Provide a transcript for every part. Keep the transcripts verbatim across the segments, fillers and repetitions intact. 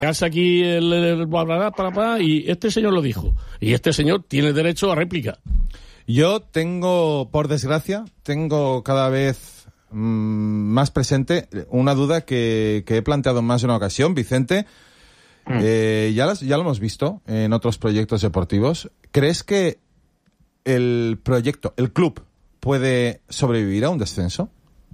hace aquí el, el bla, bla, bla, bla, bla, y este señor lo dijo. Y este señor tiene derecho a réplica. Yo tengo, por desgracia, tengo cada vez mmm, más presente una duda que, que he planteado en más de una ocasión, Vicente. Mm. Eh, ya, las, ya lo hemos visto en otros proyectos deportivos. ¿Crees que el proyecto, el club, puede sobrevivir a un descenso?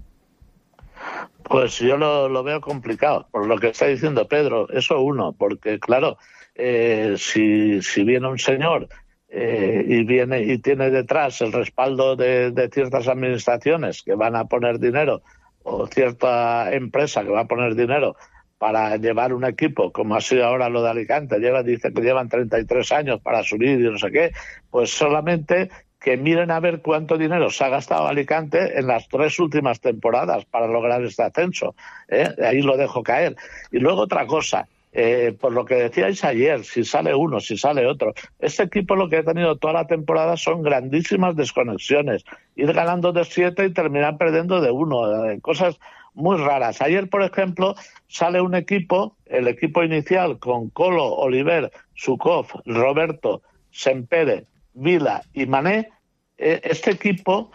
Pues yo lo, lo veo complicado, por lo que está diciendo Pedro. Eso uno, porque claro, eh, si, si viene un señor eh, y viene y tiene detrás el respaldo de, de ciertas administraciones que van a poner dinero, o cierta empresa que va a poner dinero para llevar un equipo, como ha sido ahora lo de Alicante, lleva, dice que llevan treinta y tres años para subir y no sé qué, pues solamente que miren a ver cuánto dinero se ha gastado Alicante en las tres últimas temporadas para lograr este ascenso. ¿eh? Ahí lo dejo caer. Y luego otra cosa, eh, por lo que decíais ayer, si sale uno, si sale otro, este equipo lo que ha tenido toda la temporada son grandísimas desconexiones. Ir ganando de siete y terminar perdiendo de uno. Eh, cosas muy raras. Ayer, por ejemplo, sale un equipo, el equipo inicial con Colo, Oliver, Sukov, Roberto, Sempere, Vila y Mané. Eh, este equipo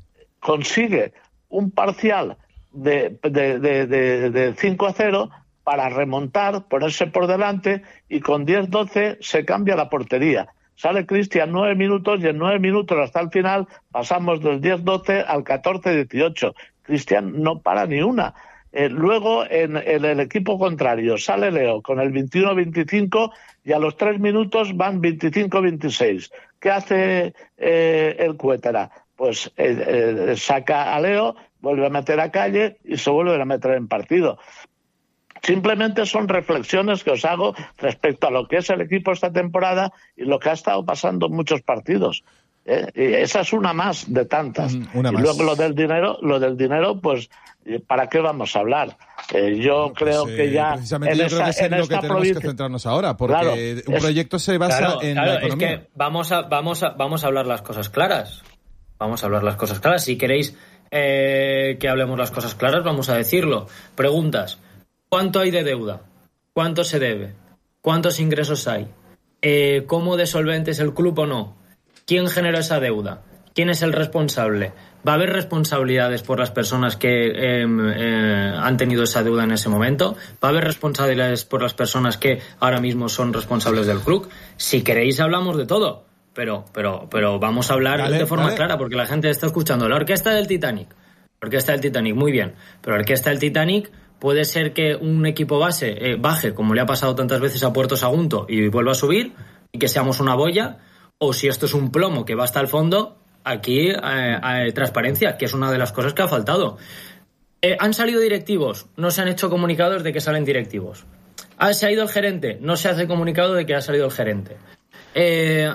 consigue un parcial de, de, de, de, de cinco a cero para remontar, ponerse por delante, y con diez doce se cambia la portería. Sale Cristian nueve minutos y en nueve minutos hasta el final pasamos del diez doce al catorce dieciocho. Cristian no para ni una. Eh, luego en, en el equipo contrario sale Leo con el veintiuno veinticinco y a los tres minutos van veinticinco veintiséis. ¿Qué hace eh, el Cuétara? Pues eh, eh, saca a Leo, vuelve a meter a Calle y se vuelve a meter en partido. Simplemente son reflexiones que os hago respecto a lo que es el equipo esta temporada y lo que ha estado pasando en muchos partidos. ¿eh? Y esa es una más de tantas. Una y más. luego lo del dinero, lo del dinero, pues ¿para qué vamos a hablar? Eh, yo pues, creo eh, que ya precisamente en yo esa, creo que es en lo que tenemos provincia... que centrarnos ahora, porque claro, un es... proyecto se basa claro, en claro, la economía. Es que vamos a, vamos a, vamos a hablar las cosas claras. Vamos a hablar las cosas claras. Si queréis eh, que hablemos las cosas claras, vamos a decirlo. Preguntas. ¿Cuánto hay de deuda? ¿Cuánto se debe? ¿Cuántos ingresos hay? Eh, ¿Cómo de solvente es el club o no? ¿Quién generó esa deuda? ¿Quién es el responsable? ¿Va a haber responsabilidades por las personas que eh, eh, han tenido esa deuda en ese momento? ¿Va a haber responsabilidades por las personas que ahora mismo son responsables del club? Si queréis hablamos de todo, pero pero pero vamos a hablar vale, de forma vale. clara, porque la gente está escuchando. La orquesta del Titanic. La orquesta del Titanic, muy bien. Pero la orquesta del Titanic puede ser que un equipo base eh, baje, como le ha pasado tantas veces a Puerto Sagunto, y vuelva a subir, y que seamos una boya, o si esto es un plomo que va hasta el fondo... Aquí hay eh, transparencia, que es una de las cosas que ha faltado. Eh, ¿Han salido directivos? No se han hecho comunicados de que salen directivos. ¿Ha, ¿Se ha ido el gerente? No se hace comunicado de que ha salido el gerente. Eh,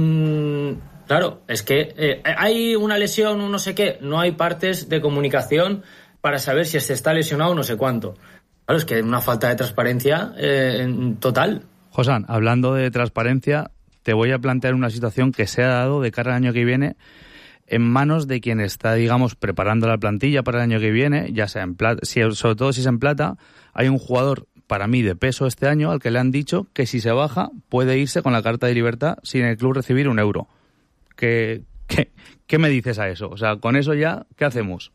mmm, claro, es que eh, hay una lesión, un no sé qué. No hay partes de comunicación para saber si se está lesionado o no sé cuánto. Claro, es que hay una falta de transparencia eh, total. Josán, hablando de transparencia, te voy a plantear una situación que se ha dado de cara al año que viene en manos de quien está, digamos, preparando la plantilla para el año que viene, ya sea en plata, si, sobre todo si es en plata. Hay un jugador, para mí, de peso este año, al que le han dicho que si se baja puede irse con la carta de libertad sin el club recibir un euro. ¿Qué, qué, qué me dices a eso? O sea, con eso ya, ¿qué hacemos?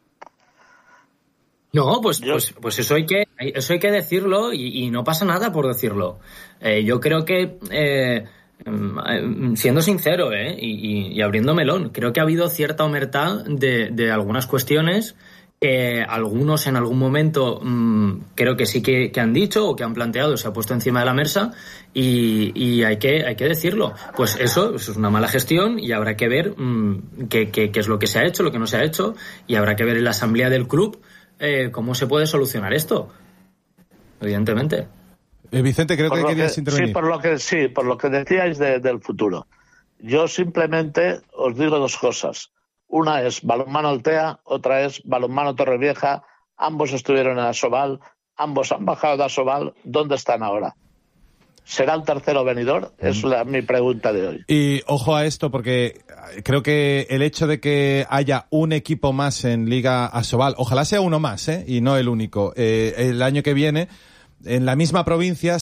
No, pues, pues, pues eso hay que, eso hay que decirlo y, y no pasa nada por decirlo. Eh, yo creo que, eh, siendo sincero, eh, y, y abriendo melón, creo que ha habido cierta omertad de, de algunas cuestiones que algunos en algún momento mmm, creo que sí que, que han dicho o que han planteado, se ha puesto encima de la mesa y, y hay que hay que decirlo. Pues eso, eso es una mala gestión y habrá que ver mmm, qué, qué, qué es lo que se ha hecho, lo que no se ha hecho, y habrá que ver en la asamblea del club eh, cómo se puede solucionar esto, evidentemente. Eh, Vicente, creo por que querías que, intervenir. Sí, por lo que sí, por lo que decíais de, del futuro. Yo simplemente os digo dos cosas. Una es Balonmano Altea, otra es Balonmano Torrevieja. Ambos estuvieron en Asobal, ambos han bajado de Asobal. ¿Dónde están ahora? ¿Será un tercero venidor? Mm. Es la, mi pregunta de hoy. Y ojo a esto, porque creo que el hecho de que haya un equipo más en Liga Asobal, ojalá sea uno más, ¿eh? Y no el único, eh, el año que viene, en la misma provincia